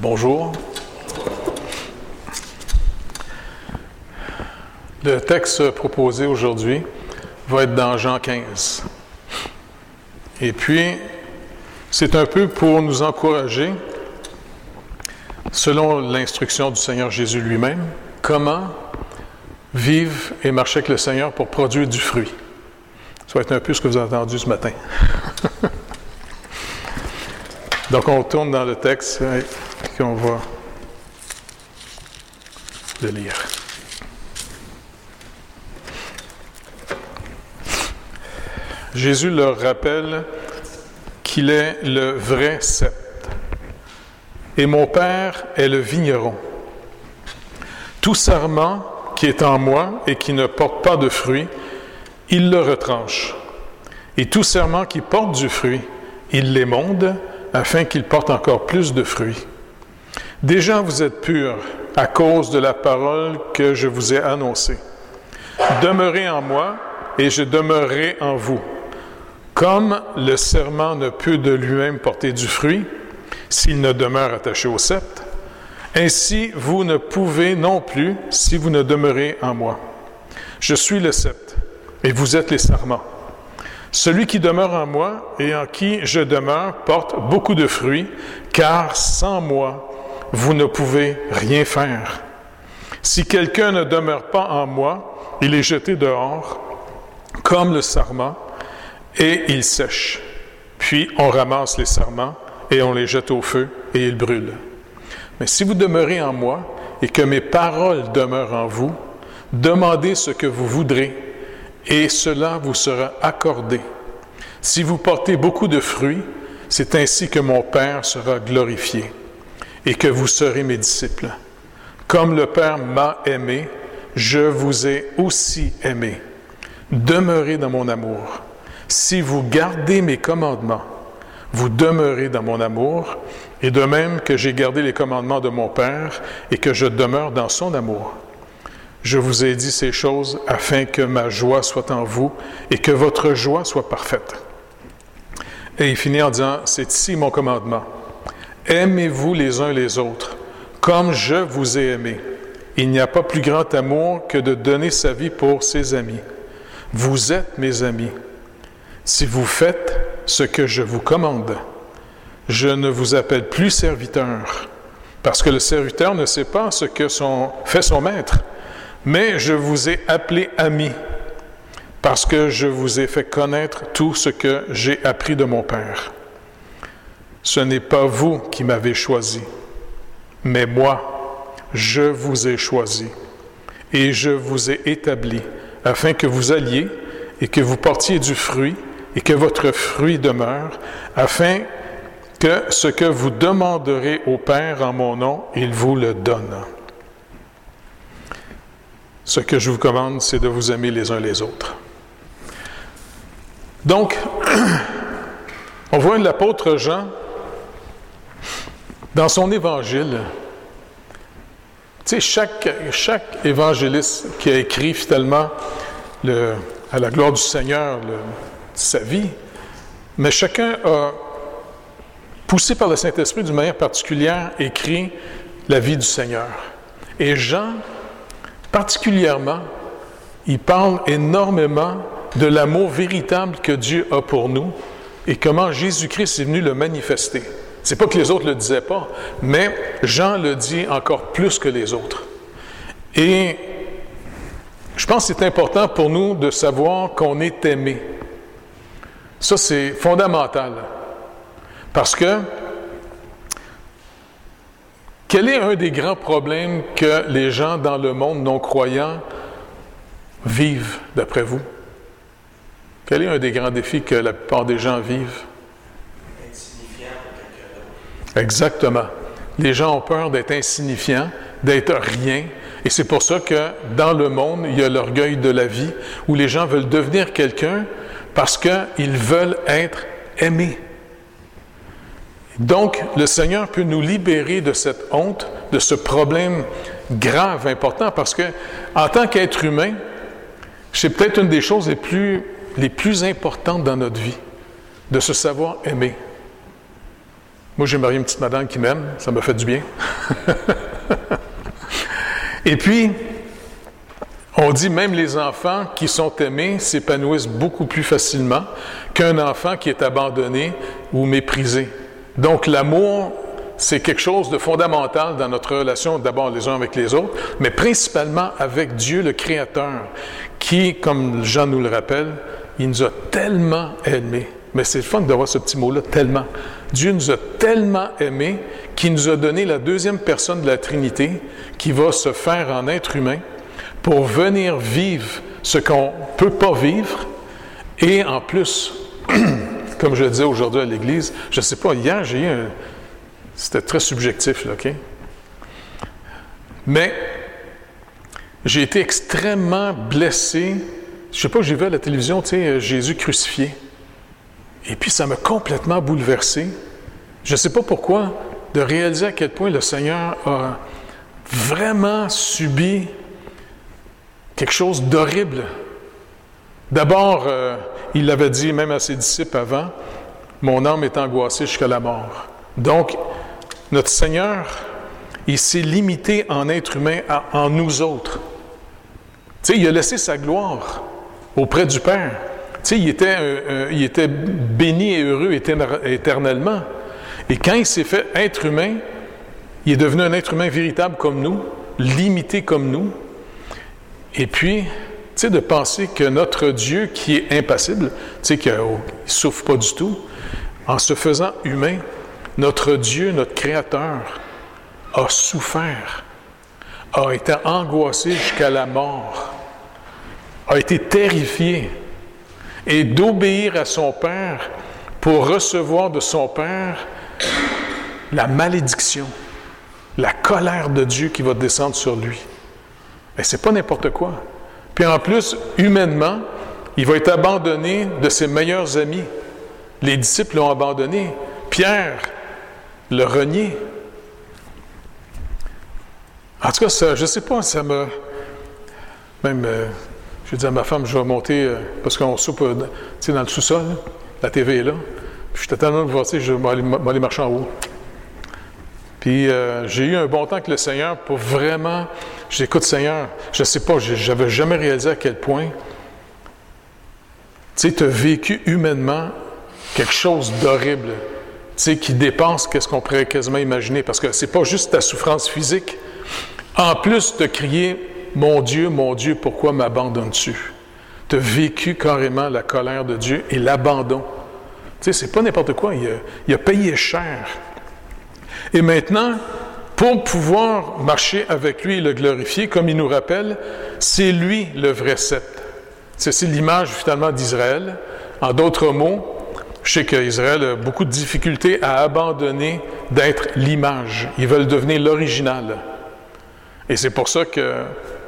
Bonjour. Le texte proposé aujourd'hui va être dans Jean 15. Et puis, c'est un peu pour nous encourager, selon l'instruction du Seigneur Jésus lui-même, comment vivre et marcher avec le Seigneur pour produire du fruit. Ça va être un peu ce que vous avez entendu ce matin. Donc, on retourne dans le texte et on va le lire. Jésus leur rappelle qu'il est le vrai cep. Et mon Père est le vigneron. Tout sarment qui est en moi et qui ne porte pas de fruit, il le retranche. Et tout sarment qui porte du fruit, il l'émonde, afin qu'il porte encore plus de fruits. Déjà vous êtes purs à cause de la parole que je vous ai annoncée. Demeurez en moi, et je demeurerai en vous. Comme le serment ne peut de lui-même porter du fruit, s'il ne demeure attaché au sceptre, ainsi vous ne pouvez non plus si vous ne demeurez en moi. Je suis le sceptre, et vous êtes les sarments. Celui qui demeure en moi et en qui je demeure porte beaucoup de fruits, car sans moi, vous ne pouvez rien faire. Si quelqu'un ne demeure pas en moi, il est jeté dehors, comme le sarment, et il sèche. Puis on ramasse les sarments et on les jette au feu et ils brûlent. Mais si vous demeurez en moi et que mes paroles demeurent en vous, demandez ce que vous voudrez et cela vous sera accordé. Si vous portez beaucoup de fruits, c'est ainsi que mon Père sera glorifié et que vous serez mes disciples. Comme le Père m'a aimé, je vous ai aussi aimé. Demeurez dans mon amour. Si vous gardez mes commandements, vous demeurez dans mon amour, et de même que j'ai gardé les commandements de mon Père et que je demeure dans son amour. Je vous ai dit ces choses afin que ma joie soit en vous et que votre joie soit parfaite. Et il finit en disant, c'est ici mon commandement. Aimez-vous les uns les autres, comme je vous ai aimé. Il n'y a pas plus grand amour que de donner sa vie pour ses amis. Vous êtes mes amis. Si vous faites ce que je vous commande, je ne vous appelle plus serviteur, parce que le serviteur ne sait pas ce que fait son maître, mais je vous ai appelé ami, parce que je vous ai fait connaître tout ce que j'ai appris de mon Père. Ce n'est pas vous qui m'avez choisi, mais moi, je vous ai choisi, et je vous ai établi, afin que vous alliez et que vous portiez du fruit, et que votre fruit demeure, afin que ce que vous demanderez au Père en mon nom, il vous le donne. Ce que je vous commande, c'est de vous aimer les uns les autres. Donc, on voit l'apôtre Jean, dans son évangile, tu sais, chaque évangéliste qui a écrit finalement à la gloire du Seigneur sa vie, mais chacun a, poussé par le Saint-Esprit d'une manière particulière, écrit la vie du Seigneur. Et Jean, particulièrement, il parle énormément de l'amour véritable que Dieu a pour nous et comment Jésus-Christ est venu le manifester. C'est pas que les autres le disaient pas, mais Jean le dit encore plus que les autres. Et je pense que c'est important pour nous de savoir qu'on est aimé. Ça, c'est fondamental. Parce que quel est un des grands problèmes que les gens dans le monde non-croyant vivent, d'après vous? Quel est un des grands défis que la plupart des gens vivent? Insignifiant pour quelqu'un d'autre. Exactement. Les gens ont peur d'être insignifiants, d'être rien. Et c'est pour ça que dans le monde, il y a l'orgueil de la vie, où les gens veulent devenir quelqu'un parce qu'ils veulent être aimés. Donc, le Seigneur peut nous libérer de cette honte, de ce problème grave, important, parce que, en tant qu'être humain, c'est peut-être une des choses les plus importantes dans notre vie, de se savoir aimer. Moi, j'ai marié une petite madame qui m'aime, ça m'a fait du bien. Et puis, on dit même les enfants qui sont aimés s'épanouissent beaucoup plus facilement qu'un enfant qui est abandonné ou méprisé. Donc, l'amour, c'est quelque chose de fondamental dans notre relation, d'abord les uns avec les autres, mais principalement avec Dieu, le Créateur, qui, comme Jean nous le rappelle, il nous a tellement aimés. Mais c'est le fun d'avoir ce petit mot-là, tellement. Dieu nous a tellement aimés qu'il nous a donné la deuxième personne de la Trinité qui va se faire en être humain pour venir vivre ce qu'on ne peut pas vivre. Et en plus, comme je le disais aujourd'hui à l'Église, je ne sais pas, hier, j'ai eu un... C'était très subjectif, là, OK? Mais j'ai été extrêmement blessé. Je ne sais pas, j'ai vu à la télévision, tu sais, Jésus crucifié. Et puis, ça m'a complètement bouleversé. Je ne sais pas pourquoi, de réaliser à quel point le Seigneur a vraiment subi quelque chose d'horrible. D'abord, il l'avait dit même à ses disciples avant, « Mon âme est angoissée jusqu'à la mort. » Donc, notre Seigneur, il s'est limité en être humain en nous autres. Tu sais, il a laissé sa gloire auprès du Père. Tu sais, il était béni et heureux éternellement. Et quand il s'est fait être humain, il est devenu un être humain véritable comme nous, limité comme nous. Et puis, tu sais, de penser que notre Dieu, qui est impassible, tu sais, qu'il ne souffre pas du tout, en se faisant humain, notre Dieu, notre Créateur, a souffert, a été angoissé jusqu'à la mort, a été terrifié, et d'obéir à son Père pour recevoir de son Père la malédiction, la colère de Dieu qui va descendre sur lui. Et c'est pas n'importe quoi. Puis en plus, humainement, il va être abandonné de ses meilleurs amis. Les disciples l'ont abandonné. Pierre l'a renié. En tout cas, ça, je ne sais pas, ça m'a... Même, j'ai dit à ma femme, je vais monter, parce qu'on soupe dans le sous-sol, la TV est là. Puis j'étais tellement divorcé, je vais aller marcher en haut. Puis j'ai eu un bon temps avec le Seigneur pour vraiment... J'écoute, Seigneur, je ne sais pas, je n'avais jamais réalisé à quel point, tu sais, tu as vécu humainement quelque chose d'horrible, tu sais, qui dépasse ce qu'on pourrait quasiment imaginer, parce que c'est pas juste ta souffrance physique. En plus de crier, mon Dieu, pourquoi m'abandonnes-tu? Tu as vécu carrément la colère de Dieu et l'abandon. Tu sais, c'est pas n'importe quoi, il a payé cher. Et maintenant, pour pouvoir marcher avec lui et le glorifier, comme il nous rappelle, c'est lui le vrai sceptre. C'est l'image finalement d'Israël. En d'autres mots, je sais qu'Israël a beaucoup de difficultés à abandonner d'être l'image. Ils veulent devenir l'original. Et c'est pour ça que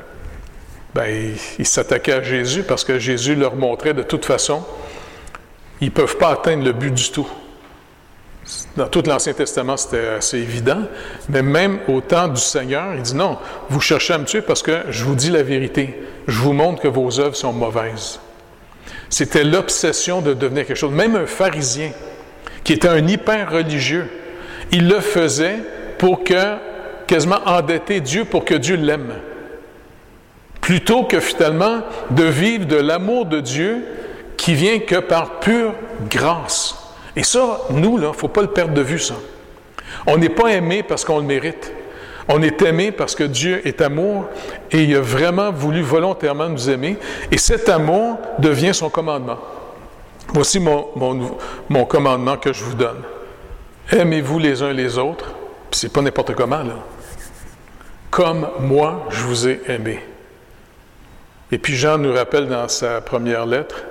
ils s'attaquaient à Jésus, parce que Jésus leur montrait de toute façon, ils ne peuvent pas atteindre le but du tout. Dans tout l'Ancien Testament, c'était assez évident, mais même au temps du Seigneur, il dit non, vous cherchez à me tuer parce que je vous dis la vérité, je vous montre que vos œuvres sont mauvaises. C'était l'obsession de devenir quelque chose. Même un pharisien, qui était un hyper religieux, il le faisait pour quasiment endetter Dieu pour que Dieu l'aime. Plutôt que finalement de vivre de l'amour de Dieu qui vient que par pure grâce. Et ça, nous, là, il ne faut pas le perdre de vue, ça. On n'est pas aimé parce qu'on le mérite. On est aimé parce que Dieu est amour et il a vraiment voulu volontairement nous aimer. Et cet amour devient son commandement. Voici mon commandement que je vous donne. Aimez-vous les uns les autres, puis c'est pas n'importe comment, là. Comme moi, je vous ai aimé. Et puis Jean nous rappelle dans sa première lettre,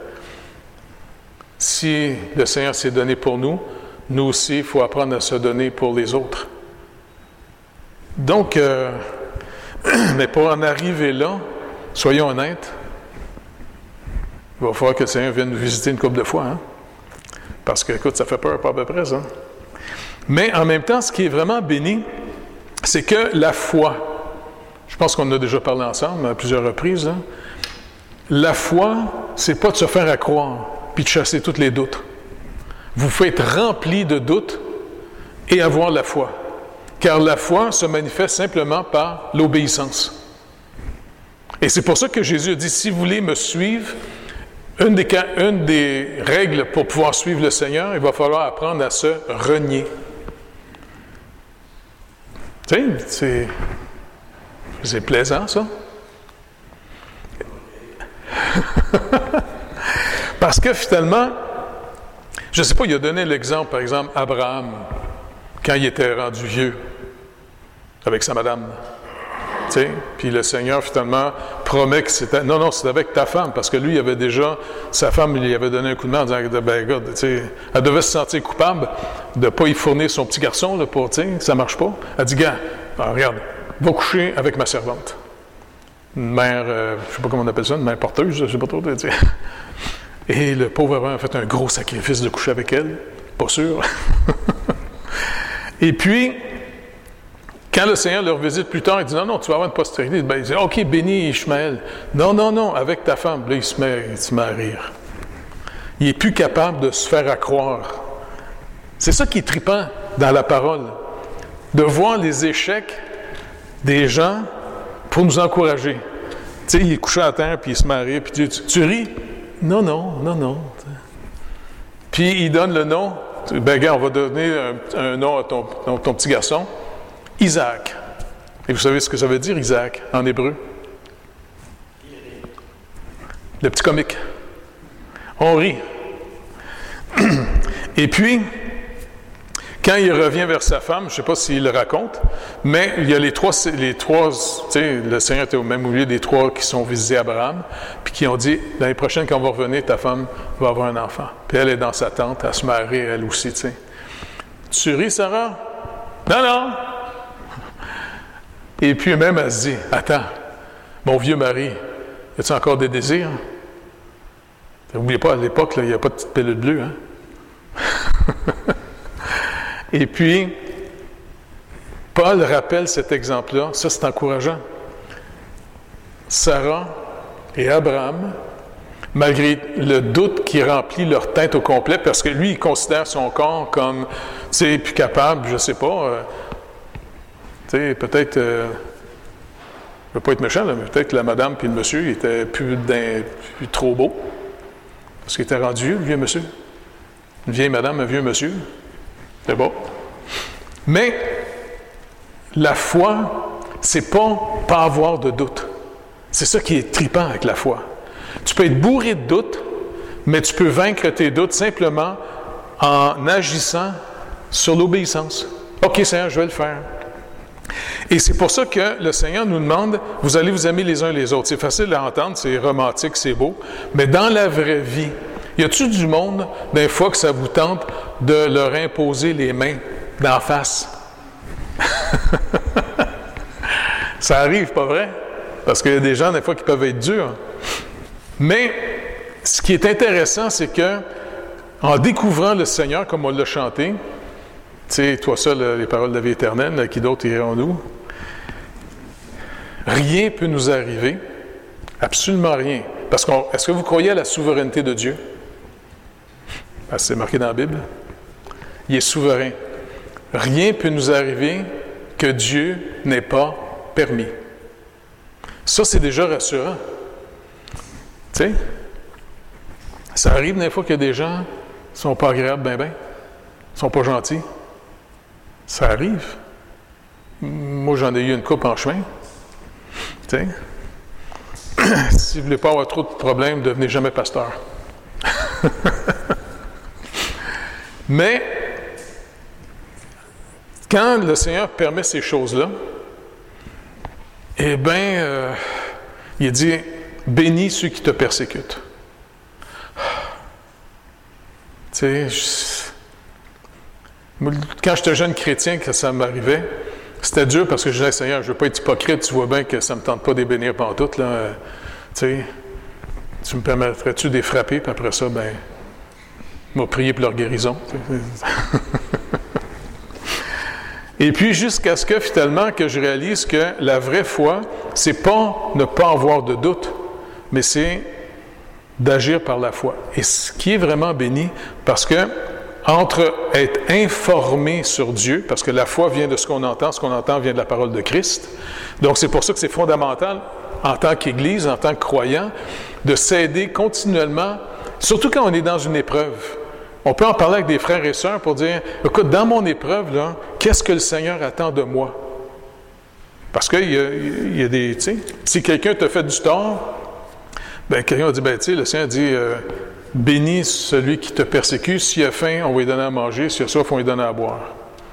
si le Seigneur s'est donné pour nous, nous aussi, il faut apprendre à se donner pour les autres. Donc, mais pour en arriver là, soyons honnêtes, il va falloir que le Seigneur vienne nous visiter une couple de fois, hein? Parce que, écoute, ça fait peur pas à peu près, ça. Mais en même temps, ce qui est vraiment béni, c'est que la foi, je pense qu'on en a déjà parlé ensemble à plusieurs reprises, hein? La foi, c'est pas de se faire à croire, puis de chasser tous les doutes. Vous faites rempli de doutes, et avoir la foi. Car la foi se manifeste simplement par l'obéissance. Et c'est pour ça que Jésus a dit, si vous voulez me suivre, une des règles pour pouvoir suivre le Seigneur, il va falloir apprendre à se renier. Tu sais, c'est plaisant, ça. Parce que finalement, je ne sais pas, il a donné l'exemple, par exemple, Abraham, quand il était rendu vieux, avec sa madame. Tu sais, puis le Seigneur, finalement, promet que c'était... Non, c'est avec ta femme, parce que lui, il avait déjà... Sa femme, il lui avait donné un coup de main en disant, ben, regarde, tu sais, elle devait se sentir coupable de ne pas y fournir son petit garçon, là, pour, tu sais, ça ne marche pas. Elle dit, gars, regarde, va coucher avec ma servante. Une mère, je ne sais pas comment on appelle ça, une mère porteuse, je ne sais pas trop, tu sais. Et le pauvre Abraham a fait un gros sacrifice de coucher avec elle, pas sûr. Et puis, quand le Seigneur leur visite plus tard, il dit, non, tu vas avoir une postérité. Ben, il dit, OK, bénis Ishmaël. Non, avec ta femme. Là, il se met à rire. Il n'est plus capable de se faire accroire. C'est ça qui est trippant dans la parole. De voir les échecs des gens pour nous encourager. Tu sais, il est couché à terre, puis il se met à rire, puis tu ris? Non. Puis il donne le nom. Ben, gars, on va donner un nom à ton petit garçon. Isaac. Et vous savez ce que ça veut dire, Isaac, en hébreu? Le petit comique. On rit. Et puis, quand il revient vers sa femme, je ne sais pas s'il le raconte, mais il y a les trois, tu sais, le Seigneur était au même milieu des trois qui sont visités Abraham, puis qui ont dit, l'année prochaine, quand on va revenir, ta femme va avoir un enfant. Puis elle est dans sa tente, elle se marie, elle aussi, tu sais. Tu ris, Sarah? Non. Et puis même, elle se dit, attends, mon vieux mari, y a-t-il encore des désirs? N'oubliez pas, à l'époque, il n'y a pas de petite pilule bleue, hein? Et puis, Paul rappelle cet exemple-là, ça c'est encourageant. Sarah et Abraham, malgré le doute qui remplit leur tête au complet, parce que lui, il considère son corps comme, tu sais, plus capable, je ne sais pas, tu sais, peut-être, je ne veux pas être méchant, là, mais peut-être que la madame puis le monsieur, il était plus trop beau, parce qu'il était rendu vieux, le vieux monsieur. Une vieille madame, un vieux monsieur. C'est bon. Mais la foi, c'est pas avoir de doute. C'est ça qui est trippant avec la foi. Tu peux être bourré de doutes, mais tu peux vaincre tes doutes simplement en agissant sur l'obéissance. OK, Seigneur, je vais le faire. Et c'est pour ça que le Seigneur nous demande, vous allez vous aimer les uns les autres. C'est facile à entendre, c'est romantique, c'est beau, mais dans la vraie vie, y a-t-il du monde, des fois, que ça vous tente de leur imposer les mains d'en face? Ça arrive, pas vrai? Parce qu'il y a des gens, des fois, qui peuvent être durs. Mais ce qui est intéressant, c'est que en découvrant le Seigneur, comme on l'a chanté, tu sais, toi seul, les paroles de la vie éternelle, qui d'autres iront-nous? Rien ne peut nous arriver, absolument rien. Parce que, est-ce que vous croyez à la souveraineté de Dieu? C'est marqué dans la Bible. Il est souverain. Rien ne peut nous arriver que Dieu n'ait pas permis. Ça, c'est déjà rassurant. Tu sais, ça arrive des fois qu'il y a des gens qui ne sont pas agréables, ben, ne sont pas gentils. Ça arrive. Moi, j'en ai eu une couple en chemin. Tu sais, si vous ne voulez pas avoir trop de problèmes, ne devenez jamais pasteur. Mais, quand le Seigneur permet ces choses-là, eh bien, il dit, bénis ceux qui te persécutent. Tu sais, quand j'étais jeune chrétien, que ça m'arrivait, c'était dur parce que je disais, Seigneur, je ne veux pas être hypocrite, tu vois bien que ça ne me tente pas de les bénir pantoute, là. Tu sais, tu me permettrais-tu de les frapper, puis après ça, ben, m'a prié pour leur guérison. Et puis, jusqu'à ce que, finalement, que je réalise que la vraie foi, c'est pas ne pas avoir de doute, mais c'est d'agir par la foi. Et ce qui est vraiment béni, parce que entre être informé sur Dieu, parce que la foi vient de ce qu'on entend vient de la parole de Christ. Donc c'est pour ça que c'est fondamental, en tant qu'Église, en tant que croyant, de s'aider continuellement, surtout quand on est dans une épreuve. On peut en parler avec des frères et sœurs pour dire, écoute, dans mon épreuve, là, qu'est-ce que le Seigneur attend de moi? Parce qu'il y a des, tu sais, si quelqu'un te fait du tort, bien, quelqu'un va dire, bien, tu sais, le Seigneur dit, bénis celui qui te persécute, s'il a faim, on va lui donner à manger, s'il a soif, on va lui donner à boire.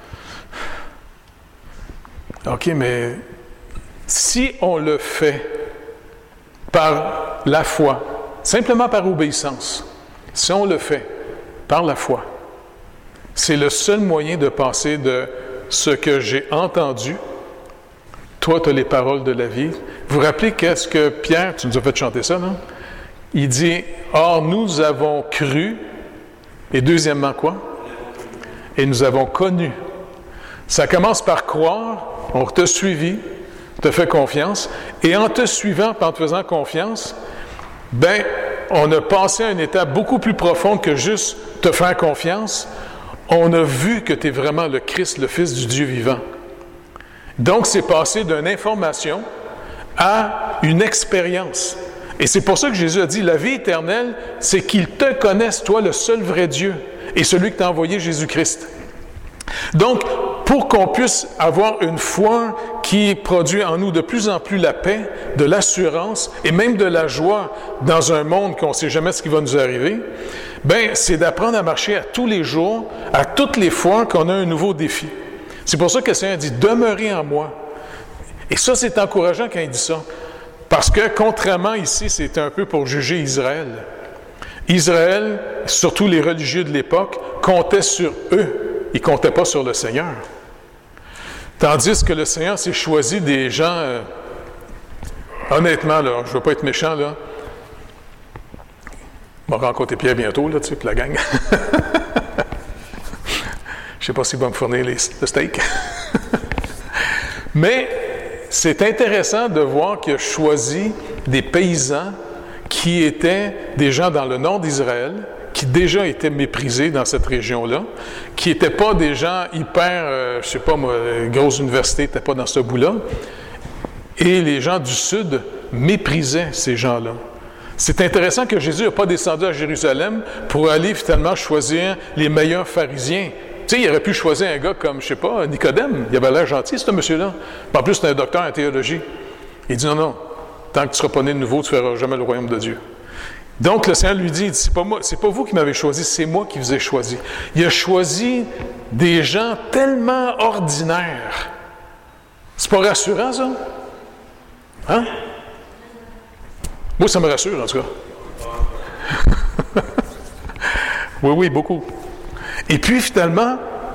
OK, mais si on le fait par la foi, simplement par obéissance, si on le fait par la foi, c'est le seul moyen de passer de ce que j'ai entendu. Toi, tu as les paroles de la vie. Vous vous rappelez qu'est-ce que Pierre, tu nous as fait chanter ça, non? Il dit, « Or, nous avons cru. » Et deuxièmement, quoi? Et nous avons connu. Ça commence par croire, on t'a suivi, te fait confiance, et en te suivant, en te faisant confiance, ben, on a passé à une étape beaucoup plus profonde que juste te faire confiance. On a vu que tu es vraiment le Christ, le Fils du Dieu vivant. Donc, c'est passé d'une information à une expérience. Et c'est pour ça que Jésus a dit, la vie éternelle, c'est qu'ils te connaissent, toi, le seul vrai Dieu, et celui que t'a envoyé, Jésus-Christ. Donc, pour qu'on puisse avoir une foi qui produit en nous de plus en plus la paix, de l'assurance et même de la joie dans un monde qu'on ne sait jamais ce qui va nous arriver, bien, c'est d'apprendre à marcher à tous les jours, à toutes les fois qu'on a un nouveau défi. C'est pour ça que le Seigneur dit « Demeurez en moi ». Et ça, c'est encourageant quand il dit ça. Parce que, contrairement ici, c'est un peu pour juger Israël. Israël, surtout les religieux de l'époque, comptaient sur eux. Ils ne comptaient pas sur le Seigneur. Tandis que le Seigneur s'est choisi des gens... honnêtement, là, je ne veux pas être méchant, là. On va rencontrer Pierre bientôt, là, tu sais, puis la gang. Je ne sais pas s'il va me fournir le steak. Mais c'est intéressant de voir qu'il a choisi des paysans qui étaient des gens dans le nord d'Israël, qui déjà étaient méprisés dans cette région-là, qui n'étaient pas des gens hyper, je ne sais pas moi, grosse université n'étaient pas dans ce bout-là. Et les gens du sud méprisaient ces gens-là. C'est intéressant que Jésus n'a pas descendu à Jérusalem pour aller finalement choisir les meilleurs pharisiens. Tu sais, il aurait pu choisir un gars comme, je ne sais pas, Nicodème. Il avait l'air gentil, ce monsieur-là. En plus, c'est un docteur en théologie. Il dit, non, tant que tu ne seras pas né de nouveau, tu ne verras jamais le royaume de Dieu. Donc, le Seigneur lui dit, c'est pas moi, c'est pas vous qui m'avez choisi, c'est moi qui vous ai choisi. Il a choisi des gens tellement ordinaires. C'est pas rassurant, ça? Hein? Moi, ça me rassure, en tout cas. Oui, beaucoup. Et puis, finalement,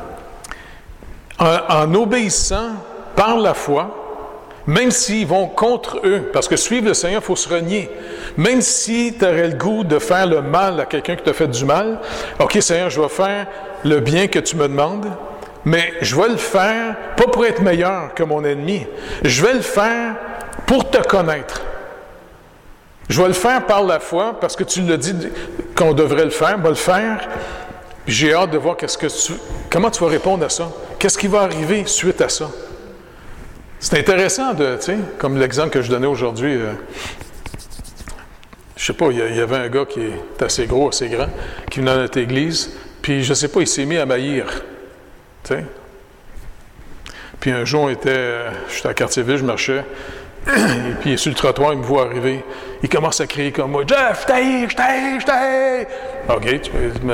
en obéissant par la foi, même s'ils vont contre eux, parce que suivre le Seigneur, il faut se renier. Même si tu aurais le goût de faire le mal à quelqu'un qui t'a fait du mal, « OK, Seigneur, je vais faire le bien que tu me demandes, mais je vais le faire, pas pour être meilleur que mon ennemi, je vais le faire pour te connaître. Je vais le faire par la foi, parce que tu l'as dit qu'on devrait le faire, je vais le faire. J'ai hâte de voir comment tu vas répondre à ça. Qu'est-ce qui va arriver suite à ça? » C'est intéressant, tu sais, comme l'exemple que je donnais aujourd'hui. Je sais pas, il y avait un gars qui est assez gros, assez grand, qui venait dans notre église, puis je sais pas, il s'est mis à maillir. Tu sais? Puis un jour, j'étais à Cartierville, je marchais, et puis il est sur le trottoir, il me voit arriver. Il commence à crier comme moi, « Jeff, je t'haïs! » OK, tu peux...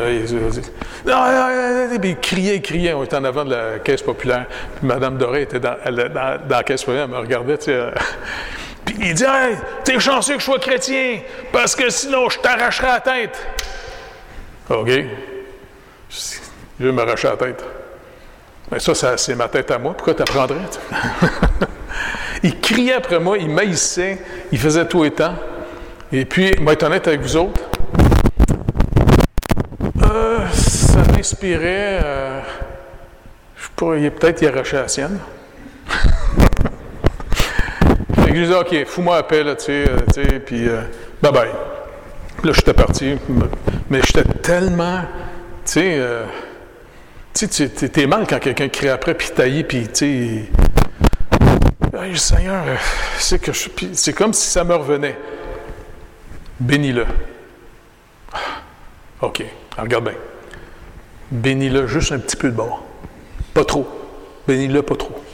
Il criait, on était en avant de la caisse populaire. Puis Mme Doré était dans la caisse populaire, elle me regardait, tu sais. Puis il dit, « Hey, t'es chanceux que je sois chrétien, parce que sinon je t'arracherai la tête. » OK. Je vais m'arracher la tête. Mais ça, c'est ma tête à moi. Pourquoi t'apprendrais? Il criait après moi, il maïssait, il faisait tout et temps. Et puis, je vais être honnête avec vous autres, ça m'inspirait, je pourrais peut-être y arracher la sienne. Fait que je disais, OK, fous-moi la paix, là, tu sais, puis bye-bye. Là, j'étais parti, mais j'étais tellement, tu sais, Tu sais, t'es mal quand quelqu'un crie après, puis taillé, puis tu sais... Hey, Seigneur, c'est comme si ça me revenait. Bénis-le. OK, alors regarde bien. Bénis-le juste un petit peu de bord. Pas trop. Bénis-le pas trop.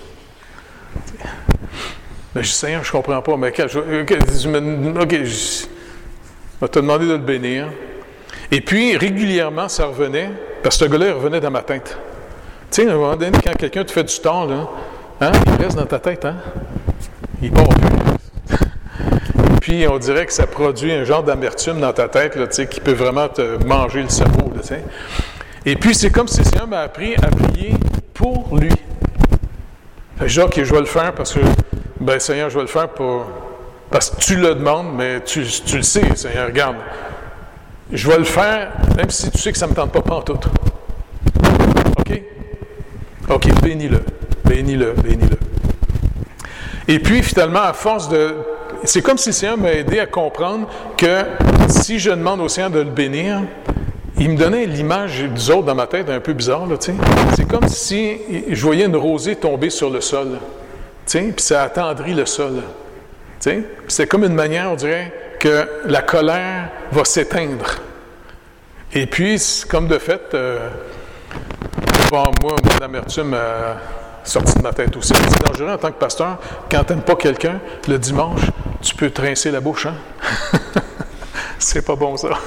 Mais je dis, Seigneur, je ne comprends pas. Mais OK, je vais te demander de le bénir. Et puis, régulièrement, ça revenait, parce que ce gars-là, il revenait dans ma tête. Tu sais, à un moment donné, quand quelqu'un te fait du tort, là, hein, il reste dans ta tête, hein? Il part plus. Puis, on dirait que ça produit un genre d'amertume dans ta tête, là, tu sais, qui peut vraiment te manger le cerveau, là, tu sais. Et puis, c'est comme si le Seigneur m'a appris à prier pour lui. Fait que je dis, OK, je vais le faire parce que, ben Seigneur, je vais le faire parce que tu le demandes, mais tu le sais, Seigneur, regarde. Je vais le faire, même si tu sais que ça ne me tente pas pantoute. OK? OK, bénis-le, bénis-le, bénis-le. Et puis, finalement, à force de... C'est comme si le Seigneur m'a aidé à comprendre que si je demande au Seigneur de le bénir, il me donnait l'image des autres dans ma tête, un peu bizarre, là, tu sais. C'est comme si je voyais une rosée tomber sur le sol, tu sais, puis ça attendrit le sol, tu sais. C'est comme une manière, on dirait, que la colère va s'éteindre. Et puis, comme de fait, bon, moi, mon amertume a sorti de ma tête aussi. C'est dangereux en tant que pasteur, quand tu n'aimes pas quelqu'un, le dimanche, tu peux te rincer la bouche, hein? C'est pas bon, ça.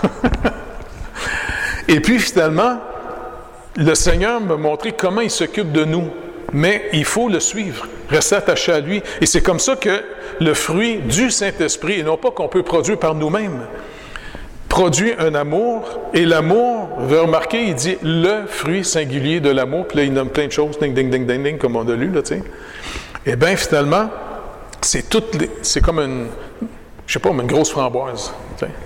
Et puis, finalement, le Seigneur m'a montré comment il s'occupe de nous. Mais il faut le suivre, rester attaché à lui. Et c'est comme ça que le fruit du Saint-Esprit, et non pas qu'on peut produire par nous-mêmes, produit un amour. Et l'amour, vous avez remarqué, il dit le fruit singulier de l'amour. Puis là, il nomme plein de choses, ding, ding, ding, ding, ding, comme on a lu, là, tu sais. Eh bien, finalement, c'est comme une grosse framboise, tu sais.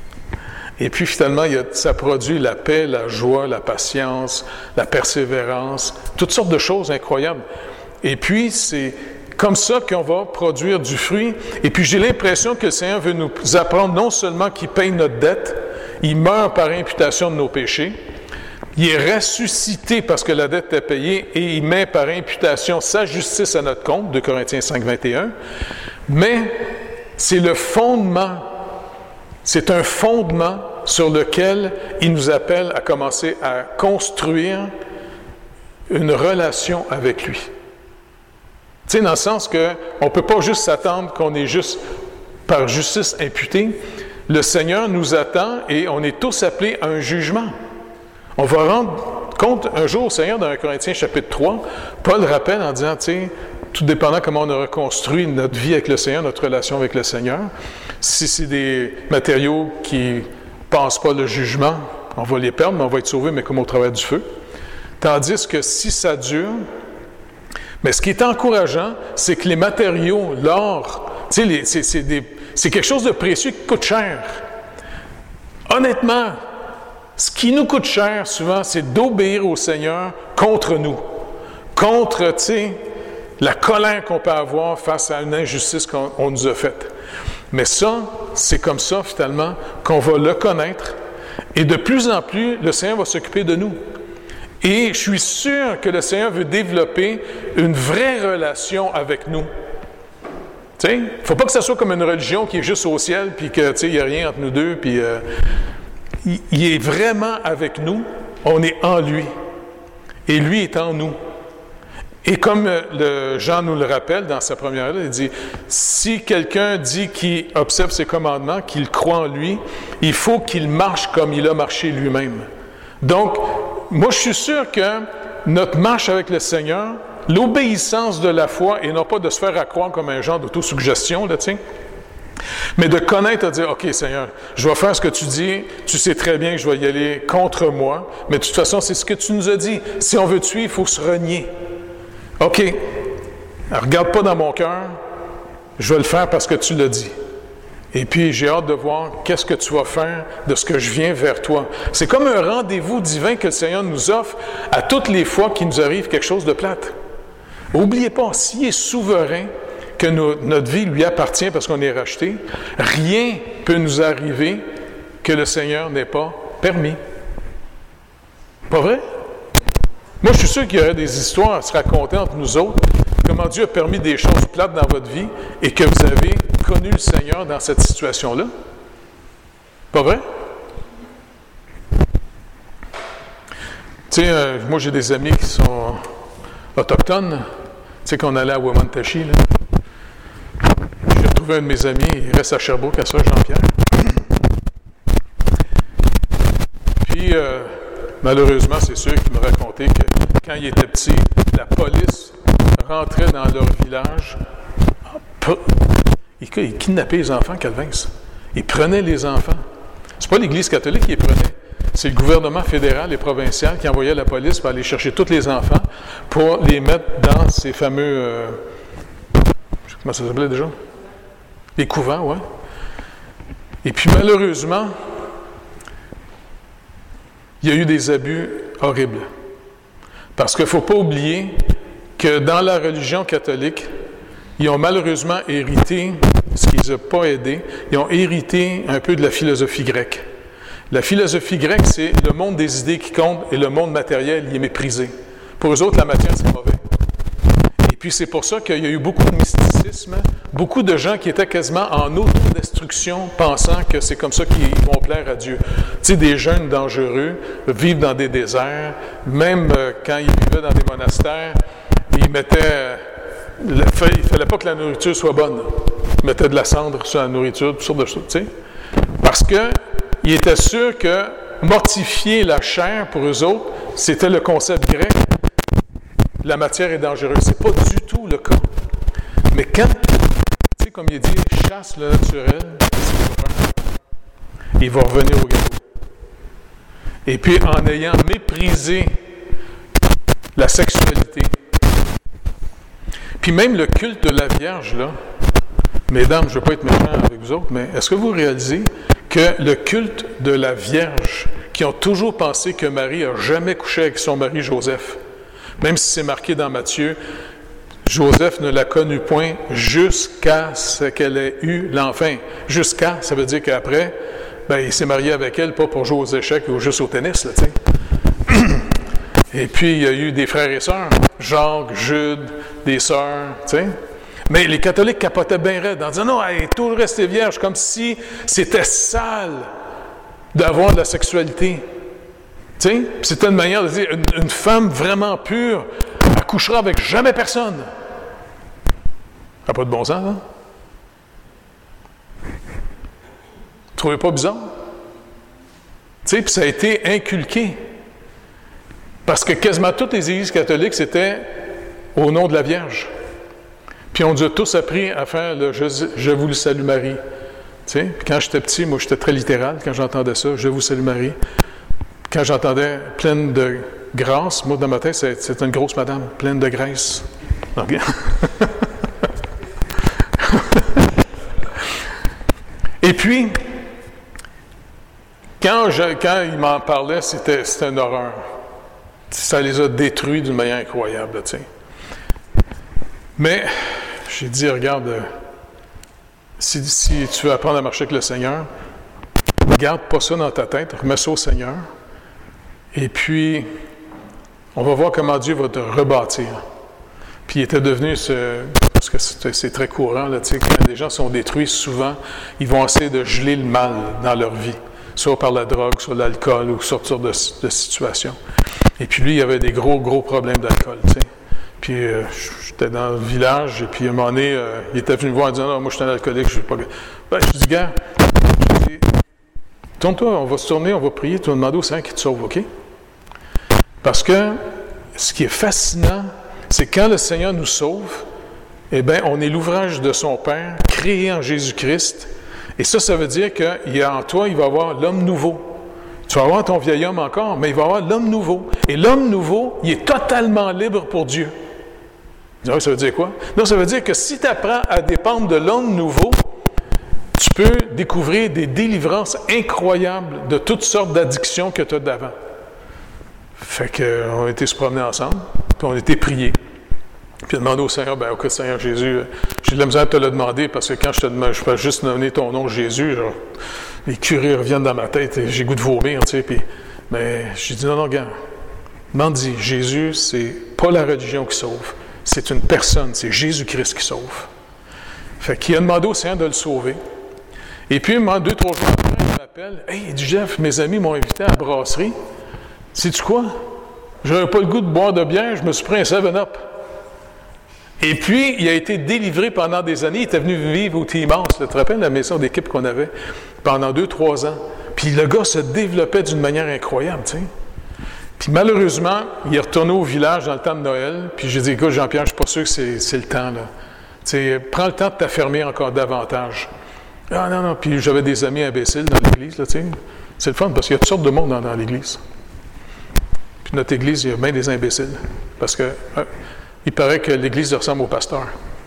Et puis, finalement, ça produit la paix, la joie, la patience, la persévérance, toutes sortes de choses incroyables. Et puis, c'est comme ça qu'on va produire du fruit. Et puis, j'ai l'impression que le Seigneur veut nous apprendre non seulement qu'il paye notre dette, il meurt par imputation de nos péchés, il est ressuscité parce que la dette est payée et il met par imputation sa justice à notre compte, 2 Corinthiens 5, 21. Mais c'est le fondement. C'est un fondement sur lequel il nous appelle à commencer à construire une relation avec lui. Tu sais, dans le sens qu'on ne peut pas juste s'attendre qu'on est juste par justice imputée. Le Seigneur nous attend et on est tous appelés à un jugement. On va rendre compte un jour au Seigneur dans 1 Corinthiens chapitre 3, Paul rappelle en disant, tu sais, tout dépendant comment on a reconstruit notre vie avec le Seigneur, notre relation avec le Seigneur. Si c'est des matériaux qui ne passent pas le jugement, on va les perdre, mais on va être sauvé, mais comme au travers du feu. Tandis que si ça dure, mais ce qui est encourageant, c'est que les matériaux, l'or, tu sais, c'est quelque chose de précieux qui coûte cher. Honnêtement, ce qui nous coûte cher souvent, c'est d'obéir au Seigneur contre nous. Contre, tu sais, la colère qu'on peut avoir face à une injustice qu'on nous a faite. Mais ça, c'est comme ça, finalement, qu'on va le connaître. Et de plus en plus, le Seigneur va s'occuper de nous. Et je suis sûr que le Seigneur veut développer une vraie relation avec nous. Tu sais, il ne faut pas que ça soit comme une religion qui est juste au ciel, puis que, tu sais, il n'y a rien entre nous deux, puis il est vraiment avec nous. On est en lui. Et lui est en nous. Et comme Jean nous le rappelle dans sa première lettre, il dit, si quelqu'un dit qu'il observe ses commandements, qu'il croit en lui, il faut qu'il marche comme il a marché lui-même. Donc, moi je suis sûr que notre marche avec le Seigneur, l'obéissance de la foi, et non pas de se faire accroire comme un genre d'autosuggestion, là, tu sais, mais de connaître, de dire, OK Seigneur, je vais faire ce que tu dis, tu sais très bien que je vais y aller contre moi, mais de toute façon, c'est ce que tu nous as dit. Si on veut te suivre, il faut se renier. OK, regarde pas dans mon cœur, je vais le faire parce que tu l'as dit. Et puis, j'ai hâte de voir qu'est-ce que tu vas faire de ce que je viens vers toi. C'est comme un rendez-vous divin que le Seigneur nous offre à toutes les fois qu'il nous arrive quelque chose de plate. N'oubliez pas, s'il est souverain, que notre vie lui appartient parce qu'on est racheté, rien ne peut nous arriver que le Seigneur n'ait pas permis. Pas vrai? Moi, je suis sûr qu'il y aurait des histoires à se raconter entre nous autres, comment Dieu a permis des choses plates dans votre vie et que vous avez connu le Seigneur dans cette situation-là. Pas vrai? Tu sais, moi, j'ai des amis qui sont autochtones. Tu sais, qu'on allait à Wamantashi, là. J'ai retrouvé un de mes amis, il reste à Sherbrooke, à Sœur Jean-Pierre. Puis, malheureusement, c'est sûr qu'il me racontait que quand il était petit, la police rentrait dans leur village. Ils kidnappaient les enfants, Calvins. Ils prenaient les enfants. C'est pas l'Église catholique qui les prenait. C'est le gouvernement fédéral et provincial qui envoyait la police pour aller chercher tous les enfants pour les mettre dans ces fameux... comment ça s'appelait déjà? Les couvents, oui. Et puis malheureusement, il y a eu des abus horribles. Parce qu'il ne faut pas oublier que dans la religion catholique, ils ont malheureusement hérité, ce qui ne les a pas aidés, ils ont hérité un peu de la philosophie grecque. La philosophie grecque, c'est le monde des idées qui compte et le monde matériel, il est méprisé. Pour eux autres, la matière, c'est mauvais. Et puis, c'est pour ça qu'il y a eu beaucoup de mysticisme, beaucoup de gens qui étaient quasiment en autodestruction, pensant que c'est comme ça qu'ils vont plaire à Dieu. Tu sais, des jeunes dangereux vivent dans des déserts, même quand ils vivaient dans des monastères, ils mettaient... il ne fallait pas que la nourriture soit bonne. Ils mettaient de la cendre sur la nourriture, toutes sortes de choses, tu sais. Parce qu'ils étaient sûrs que mortifier la chair, pour eux autres, c'était le concept grec. La matière est dangereuse. Ce n'est pas du tout le cas. Mais quand, tu sais, comme il dit, chasse le naturel, il va revenir au galop. Et puis, en ayant méprisé la sexualité, puis même le culte de la Vierge, là, mesdames, je ne veux pas être méchant avec vous autres, mais est-ce que vous réalisez que le culte de la Vierge, qui ont toujours pensé que Marie n'a jamais couché avec son mari Joseph, même si c'est marqué dans Matthieu, Joseph ne l'a connu point jusqu'à ce qu'elle ait eu l'enfant. Jusqu'à, ça veut dire qu'après, ben, il s'est marié avec elle, pas pour jouer aux échecs ou juste au tennis, là, tu sais. Et puis, il y a eu des frères et sœurs, Jacques, Jude, des sœurs, tu sais. Mais les catholiques capotaient bien raide en disant « Non, elle est toujours restée vierge », comme si c'était sale d'avoir de la sexualité. Tu sais, c'était une manière de dire une femme vraiment pure accouchera avec jamais personne. Ça n'a pas de bon sens, hein? Vous ne trouvez pas bizarre? Tu sais, puis ça a été inculqué. Parce que quasiment toutes les églises catholiques, c'était au nom de la Vierge. Puis on nous a tous appris à faire le « Je vous le salue Marie ». Tu sais, puis quand j'étais petit, moi j'étais très littéral quand j'entendais ça, « Je vous salue Marie ». Quand j'entendais « pleine de grâce », moi dans ma tête, c'est une grosse madame, pleine de graisse. Okay. Et puis, quand il m'en parlait, c'était une horreur. Ça les a détruits d'une manière incroyable, tu sais. Mais, j'ai dit, regarde, si tu veux apprendre à marcher avec le Seigneur, garde pas ça dans ta tête, remets ça au Seigneur, et puis, on va voir comment Dieu va te rebâtir. Puis il était devenu parce que c'est très courant, là, tu sais, quand les gens sont détruits, souvent, ils vont essayer de geler le mal dans leur vie, soit par la drogue, soit l'alcool, ou sortes de situations. Et puis lui, il avait des gros problèmes d'alcool, tu sais. Puis j'étais dans le village, et puis à un moment donné, il était venu me voir en disant « Non, moi je suis un alcoolique, je ne vais pas... » Ben, je dis « Gars, tourne-toi, on va se tourner, on va prier, tu vas demander au Seigneur qui te sauve, OK? » Parce que ce qui est fascinant, c'est quand le Seigneur nous sauve, eh bien, on est l'ouvrage de son Père, créé en Jésus-Christ, et ça veut dire qu'en toi, il va y avoir l'homme nouveau. Tu vas avoir ton vieil homme encore, mais il va y avoir l'homme nouveau. Et l'homme nouveau, il est totalement libre pour Dieu. Ça veut dire quoi? Non, ça veut dire que si tu apprends à dépendre de l'homme nouveau, tu peux découvrir des délivrances incroyables de toutes sortes d'addictions que tu as d'avant. Fait qu'on a été se promener ensemble, puis on a été prier. Puis demandé au Seigneur, « OK, Seigneur Jésus, j'ai de la misère à te le demander, parce que quand je te demande, je peux juste nommer ton nom Jésus, genre, les curés reviennent dans ma tête, et j'ai goût de vomir, tu sais, puis... Mais j'ai dit, non, regarde, m'en dit, Jésus, c'est pas la religion qui sauve, c'est une personne, c'est Jésus-Christ qui sauve. Fait qu'il a demandé au Seigneur de le sauver. Et puis, 2-3 jours après, il m'appelle, « Hey, il dit, Jeff, mes amis m'ont invité à la brasserie. Sais-tu quoi? J'avais pas le goût de boire de bière, je me suis pris un 7-Up. » Et puis, il a été délivré pendant des années. Il était venu vivre au Timans, tu te rappelles la maison d'équipe qu'on avait, pendant 2-3 ans. Puis le gars se développait d'une manière incroyable, tu sais. Puis malheureusement, il est retourné au village dans le temps de Noël. Puis j'ai dit, écoute, Jean-Pierre, je ne suis pas sûr que c'est le temps, là. Tu sais, prends le temps de t'affirmer encore davantage. Ah non, puis j'avais des amis imbéciles dans l'église, là, tu sais. C'est le fun, parce qu'il y a toutes sortes de monde dans l'église. Puis notre église, il y a bien des imbéciles. Parce que il paraît que l'église ressemble au pasteur.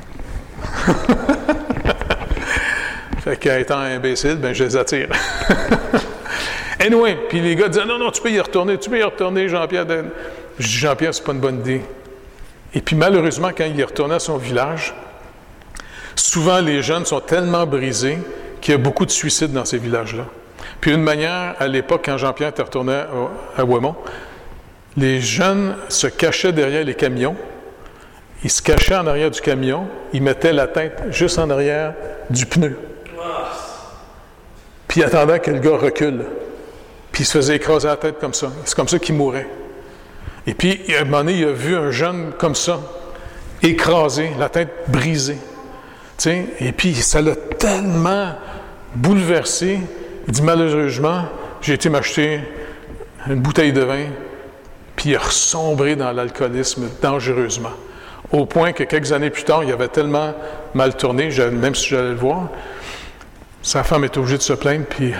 Fait qu'étant imbécile, ben je les attire. Anyway, puis les gars disaient, non, tu peux y retourner, Jean-Pierre. Je dis, Jean-Pierre, c'est pas une bonne idée. Et puis malheureusement, quand il est retourné à son village, souvent les jeunes sont tellement brisés qu'il y a beaucoup de suicides dans ces villages-là. Puis une manière, à l'époque, quand Jean-Pierre était retourné à Ouémont, les jeunes se cachaient derrière les camions, ils se cachaient en arrière du camion, ils mettaient la tête juste en arrière du pneu. Puis ils attendaient que le gars recule. Puis il se faisait écraser la tête comme ça. C'est comme ça qu'il mourait. Et puis, à un moment donné, il a vu un jeune comme ça, écrasé, la tête brisée. Tu sais, et puis, ça l'a tellement bouleversé. Il dit, malheureusement, j'ai été m'acheter une bouteille de vin, puis il a ressombré dans l'alcoolisme dangereusement. Au point que quelques années plus tard, il avait tellement mal tourné, même si j'allais le voir, sa femme était obligée de se plaindre, puis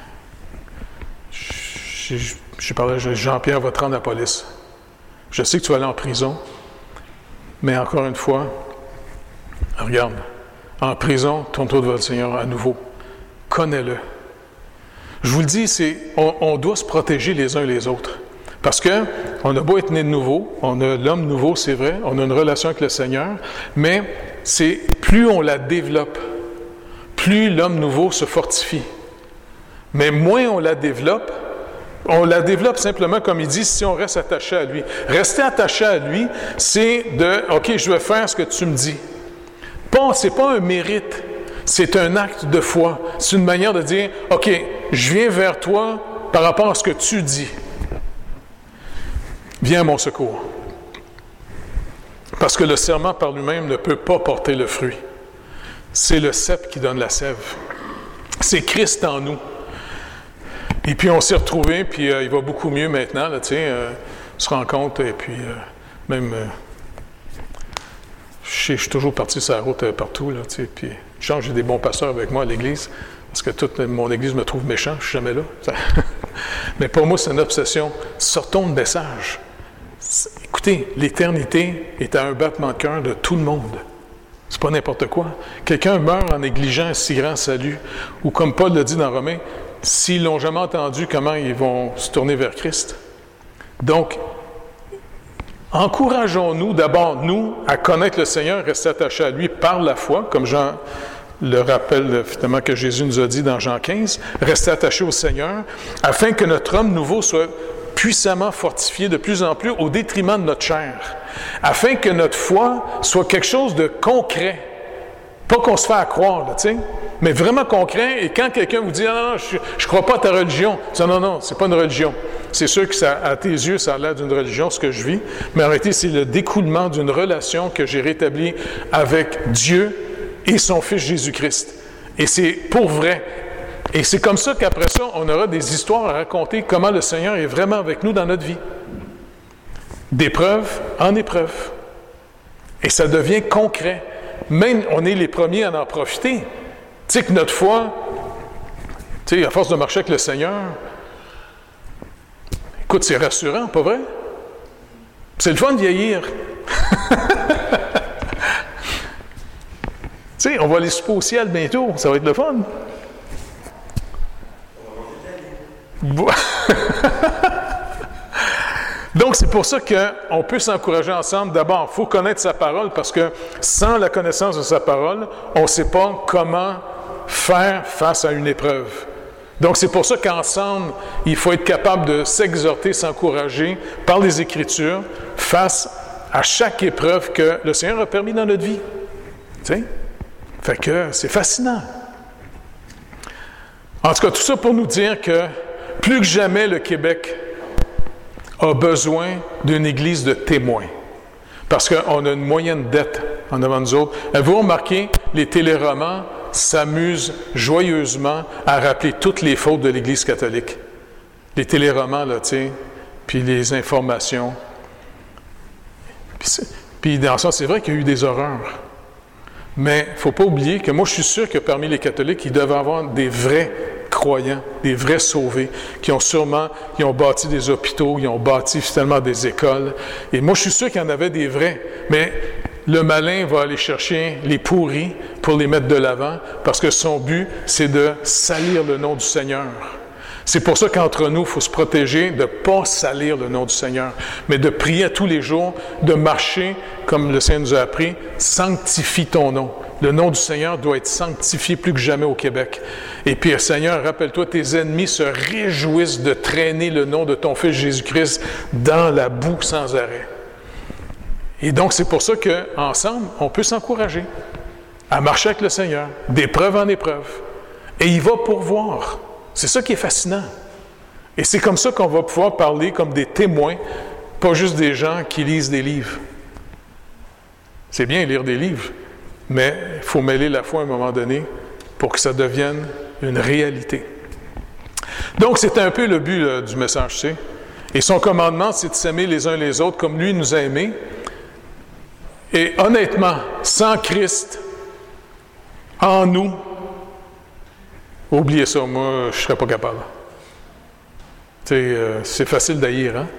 j'ai parlé à Jean-Pierre, va te rendre à la police. Je sais que tu vas aller en prison, mais encore une fois, regarde, en prison, tourne-toi devant le Seigneur à nouveau. Connais-le. Je vous le dis, on doit se protéger les uns les autres. Parce qu'on a beau être né de nouveau, on a l'homme nouveau, c'est vrai, on a une relation avec le Seigneur, mais c'est plus on la développe, plus l'homme nouveau se fortifie. Mais moins on la développe simplement, comme il dit, si on reste attaché à lui. Rester attaché à lui, c'est de « OK, je vais faire ce que tu me dis ». Ce n'est pas un mérite, c'est un acte de foi. C'est une manière de dire « OK, je viens vers toi par rapport à ce que tu dis. Viens à mon secours. » Parce que le serment par lui-même ne peut pas porter le fruit. C'est le cep qui donne la sève. C'est Christ en nous. Et puis on s'est retrouvés, puis il va beaucoup mieux maintenant, là, tu sais, on se rencontre, et puis même, je suis toujours parti sur la route partout, là, tu sais, puis j'ai des bons pasteurs avec moi à l'église, parce que toute mon église me trouve méchant, je suis jamais là. Mais pour moi, c'est une obsession. Sortons le message. Écoutez, l'éternité est à un battement de cœur de tout le monde. C'est pas n'importe quoi. Quelqu'un meurt en négligeant un si grand salut, ou comme Paul le dit dans Romains, s'ils l'ont jamais entendu, comment ils vont se tourner vers Christ? Donc, encourageons-nous d'abord, nous, à connaître le Seigneur, rester attachés à lui par la foi, comme Jean le rappelle finalement que Jésus nous a dit dans Jean 15, rester attachés au Seigneur, afin que notre homme nouveau soit puissamment fortifié de plus en plus au détriment de notre chair, afin que notre foi soit quelque chose de concret. Pas qu'on se fait à croire, là, tu sais, mais vraiment concret. Et quand quelqu'un vous dit « Ah non, je ne crois pas à ta religion », tu dis « Non, c'est pas une religion. C'est sûr que ça, à tes yeux, ça a l'air d'une religion, ce que je vis, mais en réalité, c'est le découlement d'une relation que j'ai rétablie avec Dieu et son Fils Jésus-Christ. Et c'est pour vrai. Et c'est comme ça qu'après ça, on aura des histoires à raconter comment le Seigneur est vraiment avec nous dans notre vie. D'épreuve en épreuve. Et ça devient concret. Même, on est les premiers à en profiter. Tu sais que notre foi, tu sais, à force de marcher avec le Seigneur, écoute, c'est rassurant, pas vrai? C'est le fun de vieillir. Tu sais, on va aller souper au ciel bientôt, ça va être le fun. Donc, c'est pour ça qu'on peut s'encourager ensemble. D'abord, il faut connaître sa parole, parce que sans la connaissance de sa parole, on ne sait pas comment faire face à une épreuve. Donc, c'est pour ça qu'ensemble, il faut être capable de s'exhorter, s'encourager par les Écritures face à chaque épreuve que le Seigneur a permis dans notre vie. Tu sais? Fait que c'est fascinant. En tout cas, tout ça pour nous dire que plus que jamais, le Québec a besoin d'une église de témoins. Parce qu'on a une moyenne dette en avant de nous autres. Avez-vous remarqué, les téléromans s'amusent joyeusement à rappeler toutes les fautes de l'Église catholique. Les téléromans, là, tu sais, puis les informations. Puis dans ça, c'est vrai qu'il y a eu des horreurs. Mais il ne faut pas oublier que moi, je suis sûr que parmi les catholiques, il devait y avoir des vrais croyants, des vrais sauvés, qui ont bâti des hôpitaux, ils ont bâti finalement des écoles. Et moi, je suis sûr qu'il y en avait des vrais. Mais le malin va aller chercher les pourris pour les mettre de l'avant, parce que son but, c'est de salir le nom du Seigneur. C'est pour ça qu'entre nous, il faut se protéger de ne pas salir le nom du Seigneur, mais de prier tous les jours, de marcher, comme le Seigneur nous a appris, sanctifie ton nom. Le nom du Seigneur doit être sanctifié plus que jamais au Québec. Et puis, Seigneur, rappelle-toi, tes ennemis se réjouissent de traîner le nom de ton Fils Jésus-Christ dans la boue sans arrêt. Et donc, c'est pour ça qu'ensemble, on peut s'encourager à marcher avec le Seigneur, d'épreuve en épreuve. Et il va pourvoir. C'est ça qui est fascinant. Et c'est comme ça qu'on va pouvoir parler comme des témoins, pas juste des gens qui lisent des livres. C'est bien lire des livres, mais il faut mêler la foi à un moment donné pour que ça devienne une réalité. Donc, c'est un peu le but là, du message, tu sais. Et son commandement, c'est de s'aimer les uns les autres comme lui nous a aimés. Et honnêtement, sans Christ, en nous, oubliez ça, moi, je ne serais pas capable. Tu sais, c'est facile d'haïr, hein?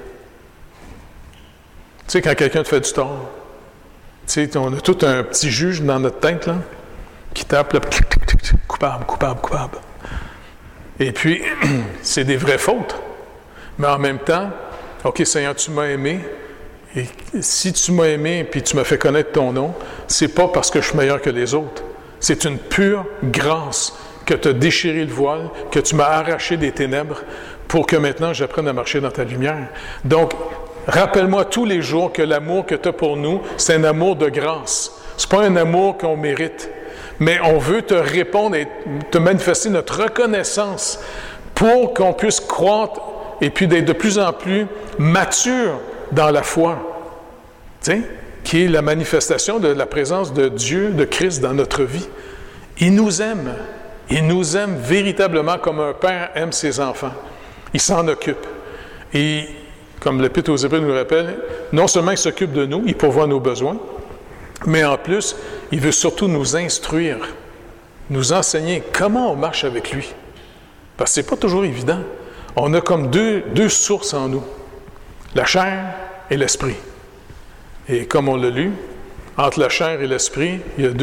Tu sais, quand quelqu'un te fait du tort, tu sais, on a tout un petit juge dans notre tête, là, qui tape, là, coupable, coupable, coupable. Et puis, c'est des vraies fautes. Mais en même temps, OK, Seigneur, tu m'as aimé, et si tu m'as aimé et tu m'as fait connaître ton nom, c'est pas parce que je suis meilleur que les autres. C'est une pure grâce que tu as déchiré le voile, que tu m'as arraché des ténèbres pour que maintenant j'apprenne à marcher dans ta lumière. Donc, rappelle-moi tous les jours que l'amour que tu as pour nous, c'est un amour de grâce. C'est pas un amour qu'on mérite, mais on veut te répondre et te manifester notre reconnaissance pour qu'on puisse croître et puis d'être de plus en plus mature dans la foi, tu sais, qui est la manifestation de la présence de Dieu, de Christ dans notre vie. Il nous aime. Il nous aime véritablement comme un père aime ses enfants. Il s'en occupe. Et, comme l'Épître aux Hébreux nous le rappelle, non seulement il s'occupe de nous, il pourvoit nos besoins, mais en plus, il veut surtout nous instruire, nous enseigner comment on marche avec lui. Parce que ce n'est pas toujours évident. On a comme deux sources en nous, la chair et l'esprit. Et comme on l'a lu, entre la chair et l'esprit, il y a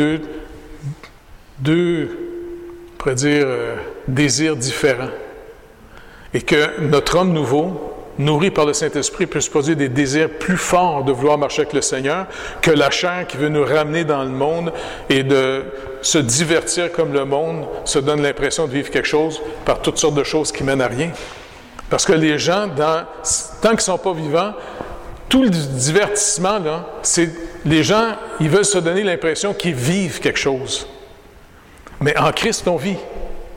deux on pourrait dire, désirs différents. Et que notre homme nouveau, nourri par le Saint-Esprit, peut se produire des désirs plus forts de vouloir marcher avec le Seigneur que la chair qui veut nous ramener dans le monde et de se divertir comme le monde se donne l'impression de vivre quelque chose par toutes sortes de choses qui mènent à rien. Parce que les gens, tant qu'ils ne sont pas vivants, tout le divertissement, là, c'est les gens, ils veulent se donner l'impression qu'ils vivent quelque chose. Mais en Christ, on vit.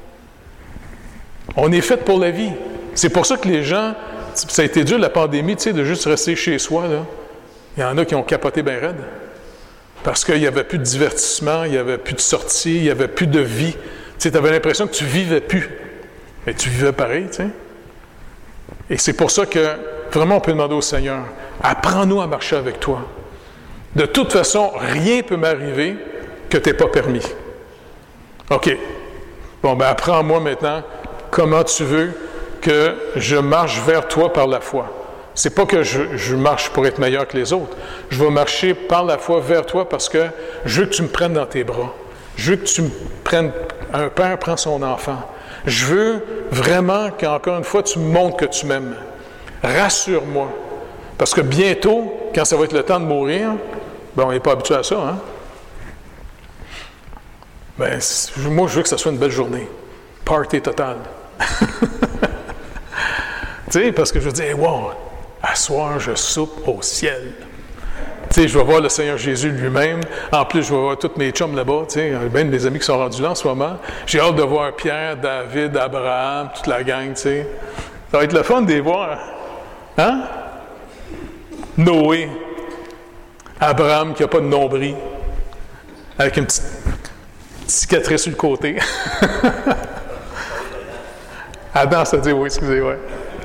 On est fait pour la vie. C'est pour ça que les gens, ça a été dur la pandémie, tu sais, de juste rester chez soi, là. Il y en a qui ont capoté bien raide. Parce qu'il n'y avait plus de divertissement, il n'y avait plus de sortie, il n'y avait plus de vie. Tu sais, tu avais l'impression que tu ne vivais plus. Mais tu vivais pareil, tu sais. Et c'est pour ça que, vraiment, on peut demander au Seigneur, apprends-nous à marcher avec toi. De toute façon, rien ne peut m'arriver que tu n'aies pas permis. OK. Bon, ben apprends-moi maintenant comment tu veux que je marche vers toi par la foi. C'est pas que je marche pour être meilleur que les autres. Je vais marcher par la foi vers toi parce que je veux que tu me prennes dans tes bras. Je veux que tu me prennes... Un père prend son enfant. Je veux vraiment qu'encore une fois, tu me montres que tu m'aimes. Rassure-moi. Parce que bientôt, quand ça va être le temps de mourir, ben on n'est pas habitué à ça, hein? Ben, moi, je veux que ça soit une belle journée. Party totale. Tu sais, parce que je veux dire, wow, à soir, je soupe au ciel. Tu sais, je vais voir le Seigneur Jésus lui-même. En plus, je vais voir tous mes chums là-bas. Tu sais, bien des amis qui sont rendus là en ce moment. J'ai hâte de voir Pierre, David, Abraham, toute la gang, tu sais. Ça va être le fun de les voir. Hein? Noé. Abraham qui n'a pas de nombril. Avec une petite cicatrice sur le côté. Adam, ça dit oui, excusez, ouais.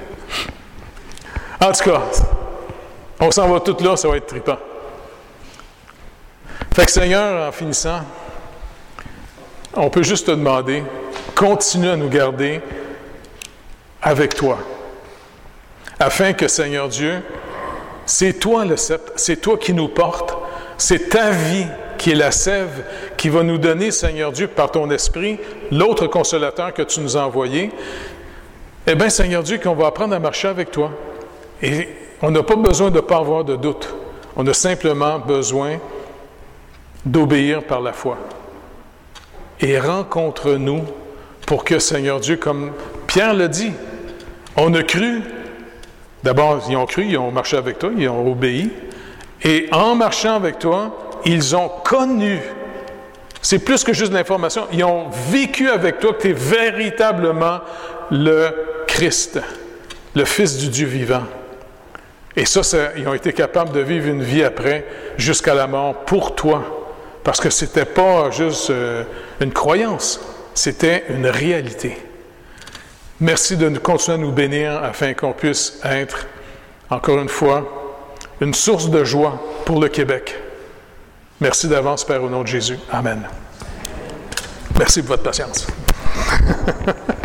En tout cas, on s'en va tout là, ça va être trippant. Fait que Seigneur, en finissant, on peut juste te demander, continue à nous garder avec toi, afin que, Seigneur Dieu, c'est toi le sceptre, c'est toi qui nous portes, c'est ta vie qui est la sève, qui va nous donner, Seigneur Dieu, par ton Esprit, l'autre consolateur que tu nous as envoyé. Eh bien, Seigneur Dieu, qu'on va apprendre à marcher avec toi. Et on n'a pas besoin de ne pas avoir de doute. On a simplement besoin d'obéir par la foi. Et rencontre-nous pour que, Seigneur Dieu, comme Pierre l'a dit, on a cru. D'abord, ils ont cru, ils ont marché avec toi, ils ont obéi. Et en marchant avec toi, ils ont connu. C'est plus que juste de l'information. Ils ont vécu avec toi que tu es véritablement le Christ, le Fils du Dieu vivant. Et ça, ils ont été capables de vivre une vie après, jusqu'à la mort, pour toi. Parce que ce n'était pas juste une croyance, c'était une réalité. Merci de continuer à nous bénir afin qu'on puisse être, encore une fois, une source de joie pour le Québec. Merci d'avance, Père, au nom de Jésus. Amen. Merci pour votre patience.